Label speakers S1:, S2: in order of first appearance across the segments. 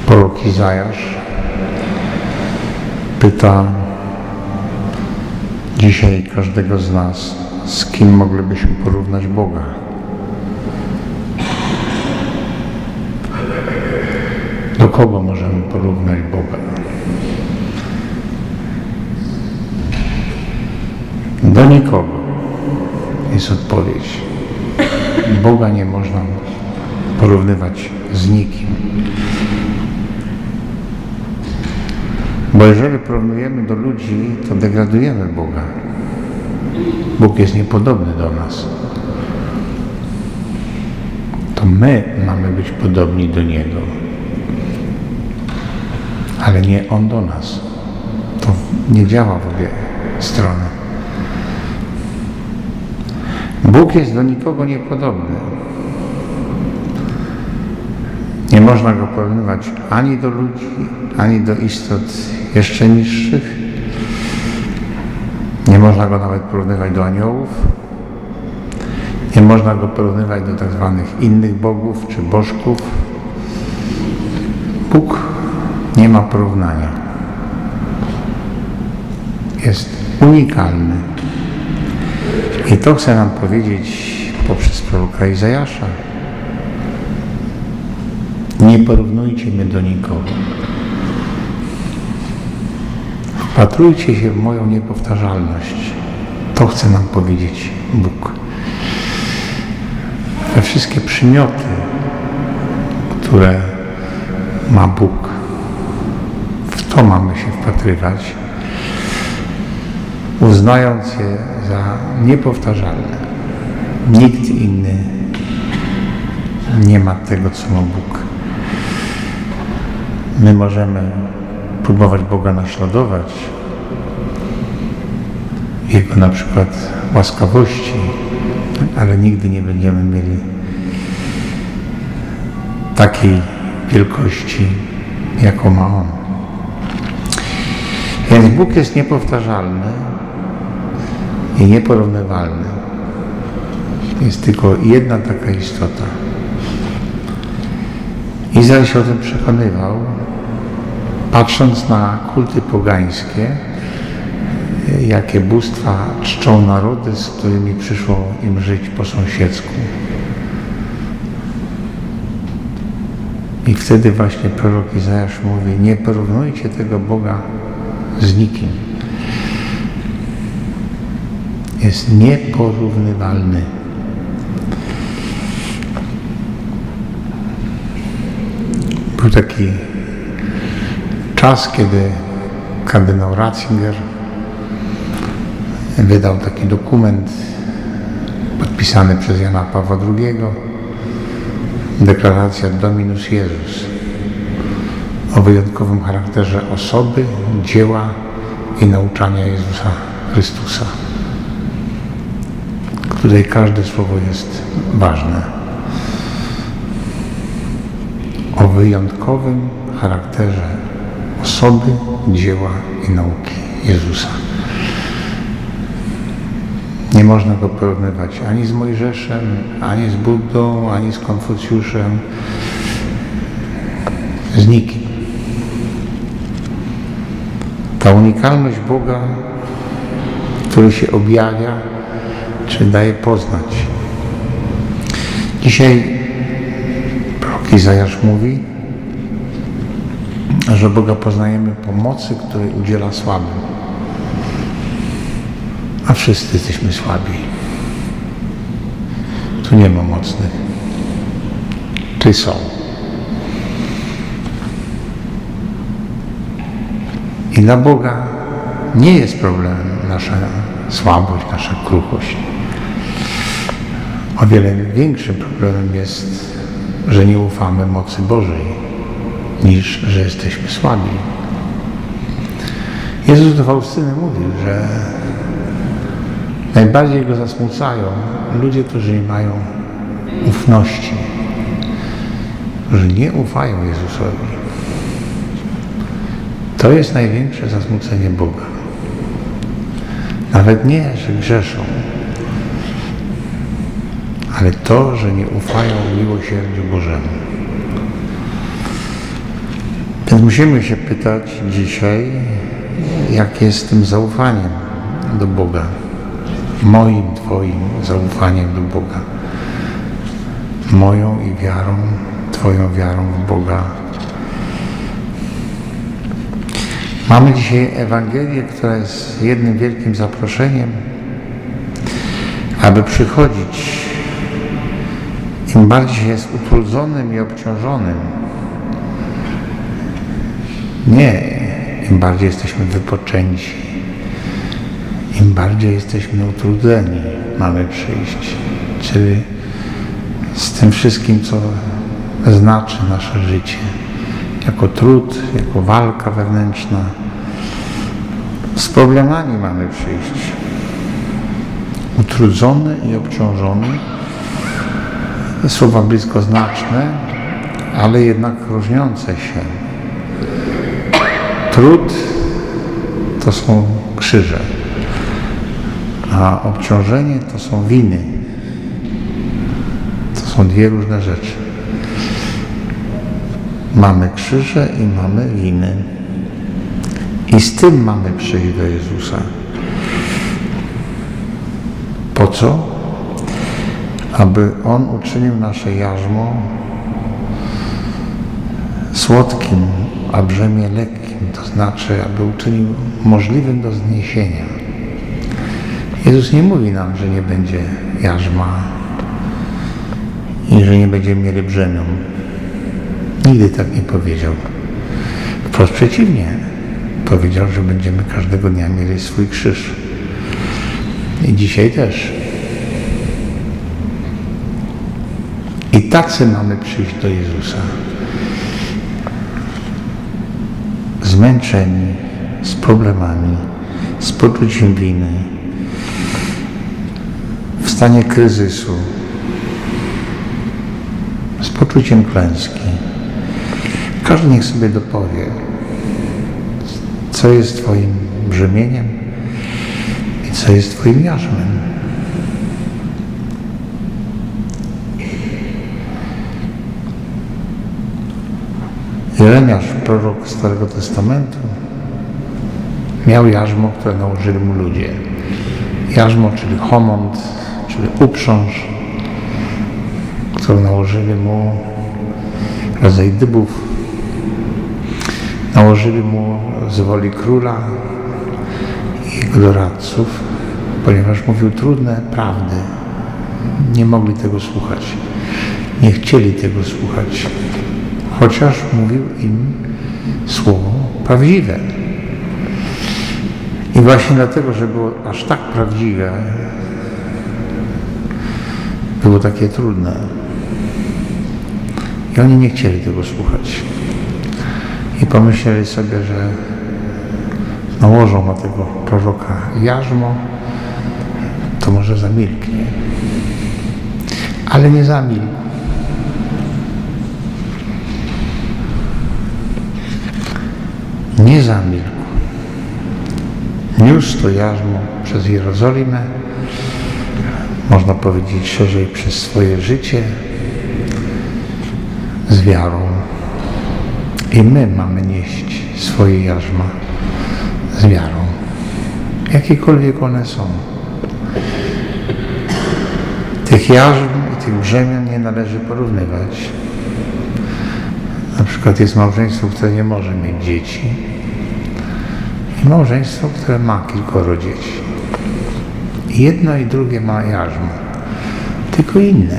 S1: Prorok Izajasz pyta dzisiaj każdego z nas, z kim moglibyśmy porównać Boga. Do kogo możemy porównać Boga? Do nikogo jest odpowiedź. Boga nie można porównywać z nikim. Bo jeżeli porównujemy do ludzi, to degradujemy Boga. Bóg jest niepodobny do nas. To my mamy być podobni do Niego. Ale nie On do nas. To nie działa w obie strony. Bóg jest do nikogo niepodobny. Nie można Go porównywać ani do ludzi, ani do istot jeszcze niższych. Nie można Go nawet porównywać do aniołów. Nie można Go porównywać do tak zwanych innych bogów czy bożków. Bóg nie ma porównania. Jest unikalny. I to chce nam powiedzieć poprzez proroka Izajasza. Nie porównujcie mnie do nikogo. Wpatrujcie się w moją niepowtarzalność. To chce nam powiedzieć Bóg. We wszystkie przymioty, które ma Bóg, w to mamy się wpatrywać, uznając je za niepowtarzalne. Nikt inny nie ma tego, co ma Bóg. My możemy próbować Boga naśladować, Jego na przykład łaskawości, ale nigdy nie będziemy mieli takiej wielkości, jaką ma On. Więc Bóg jest niepowtarzalny i nieporównywalny. Jest tylko jedna taka istota. Izrael się o tym przekonywał, patrząc na kulty pogańskie, jakie bóstwa czczą narody, z którymi przyszło im żyć po sąsiedzku. I wtedy właśnie prorok Izajasz mówi, nie porównujcie tego Boga z nikim. Jest nieporównywalny. Był taki czas, kiedy kardynał Ratzinger wydał taki dokument podpisany przez Jana Pawła II, deklaracja Dominus Jezus, o wyjątkowym charakterze osoby, dzieła i nauczania Jezusa Chrystusa, w której każde słowo jest ważne. O wyjątkowym charakterze osoby, dzieła i nauki Jezusa. Nie można Go porównywać ani z Mojżeszem, ani z Buddą, ani z Konfucjuszem, z nikim. Ta unikalność Boga, który się objawia, czy daje poznać. Dzisiaj prorok Izajasz mówi, że Boga poznajemy po mocy, której udziela słabym. A wszyscy jesteśmy słabi. Tu nie ma mocnych. Czy są? I dla Boga nie jest problemem nasza słabość, nasza kruchość. O wiele większym problemem jest, że nie ufamy mocy Bożej, niż że jesteśmy słabi. Jezus do Faustyny mówił, że najbardziej Go zasmucają ludzie, którzy nie mają ufności, którzy nie ufają Jezusowi. To jest największe zasmucenie Boga. Nawet nie, że grzeszą, ale to, że nie ufają miłosierdziu Bożemu. Więc musimy się pytać dzisiaj, jak jest z tym zaufaniem do Boga, moim, Twoim zaufaniem do Boga, moją i wiarą, Twoją wiarą w Boga. Mamy dzisiaj Ewangelię, która jest jednym wielkim zaproszeniem, aby przychodzić. Im bardziej jest utrudzonym i obciążonym, nie, im bardziej jesteśmy wypoczęci, im bardziej jesteśmy utrudnieni, mamy przyjść. Czyli z tym wszystkim, co znaczy nasze życie, jako trud, jako walka wewnętrzna, z problemami mamy przyjść. Utrudzony i obciążony, słowa bliskoznaczne, ale jednak różniące się. Trud to są krzyże, a obciążenie to są winy. To są dwie różne rzeczy. Mamy krzyże i mamy winy. I z tym mamy przyjść do Jezusa. Po co? Aby On uczynił nasze jarzmo słodkim, a brzemię lekkim, to znaczy, aby uczynił możliwym do zniesienia. Jezus nie mówi nam, że nie będzie jarzma i że nie będziemy mieli brzemion. Nigdy tak nie powiedział. Wprost przeciwnie. Powiedział, że będziemy każdego dnia mieli swój krzyż. I dzisiaj też. I tacy mamy przyjść do Jezusa. Zmęczeni, z problemami, z poczuciem winy, w stanie kryzysu, z poczuciem klęski. Każdy niech sobie dopowie, co jest Twoim brzemieniem i co jest Twoim jarzmem. Jeremiasz, prorok Starego Testamentu, miał jarzmo, które nałożyli mu ludzie. Jarzmo, czyli homont, czyli uprząż, którą nałożyli mu rodzaj dybów. Nałożyli mu z woli króla i jego doradców, ponieważ mówił trudne prawdy. Nie mogli tego słuchać. Nie chcieli tego słuchać. Chociaż mówił im słowo prawdziwe. I właśnie dlatego, że było aż tak prawdziwe, było takie trudne. I oni nie chcieli tego słuchać. I pomyśleli sobie, że nałożą na tego proroka jarzmo, to może zamilknie. Ale nie zamilkł. Nie zamilkł. Niósł to jarzmo przez Jerozolimę, można powiedzieć szerzej przez swoje życie, z wiarą. I my mamy nieść swoje jarzma z wiarą, jakiekolwiek one są. Tych jarzm i tych brzemion nie należy porównywać. Na przykład jest małżeństwo, które nie może mieć dzieci i małżeństwo, które ma kilkoro dzieci. I jedno i drugie ma jarzmo, tylko inne.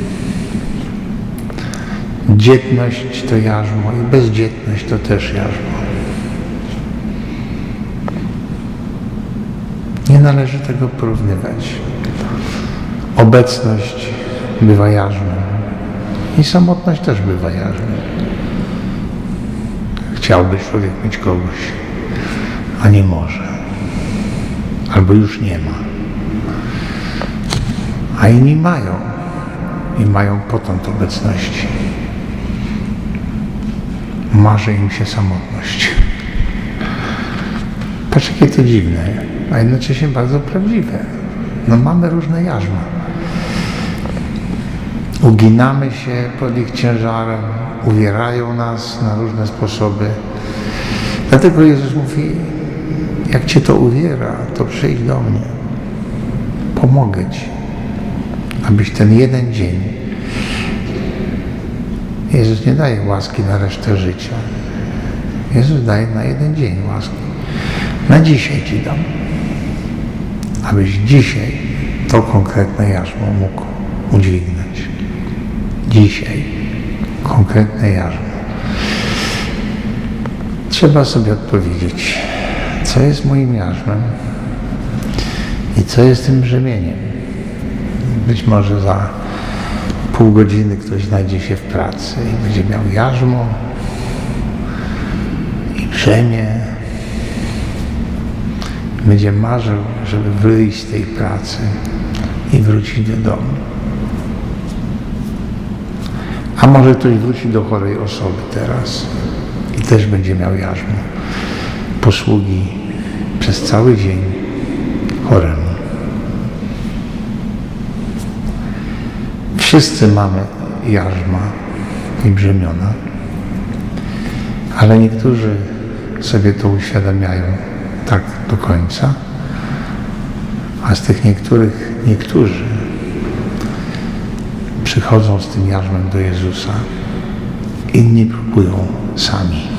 S1: Dzietność to jarzmo i bezdzietność to też jarzmo. Nie należy tego porównywać. Obecność bywa jarzmem i samotność też bywa jarzmem. Chciałby człowiek mieć kogoś, a nie może. Albo już nie ma. A inni mają i mają potąd obecności. Marzy im się samotność. Patrz, jakie to dziwne, a jednocześnie bardzo prawdziwe. No mamy różne jarzma. Uginamy się pod ich ciężarem, uwierają nas na różne sposoby. Dlatego Jezus mówi, jak Cię to uwiera, to przyjdź do mnie. Pomogę Ci, abyś ten jeden dzień. Jezus nie daje łaski na resztę życia. Jezus daje na jeden dzień łaski. Na dzisiaj Ci dam. Abyś dzisiaj to konkretne jarzmo mógł udźwignąć. Dzisiaj konkretne jarzmo. Trzeba sobie odpowiedzieć, co jest moim jarzmem i co jest tym brzemieniem. Być może za pół godziny ktoś znajdzie się w pracy i będzie miał jarzmo i brzemię. Będzie marzył, żeby wyjść z tej pracy i wrócić do domu. A może ktoś wróci do chorej osoby teraz i też będzie miał jarzmo posługi przez cały dzień choremu. Wszyscy mamy jarzma i brzemiona, ale niektórzy sobie to uświadamiają tak do końca, a z tych niektórzy przychodzą z tym jarzmem do Jezusa, inni próbują sami.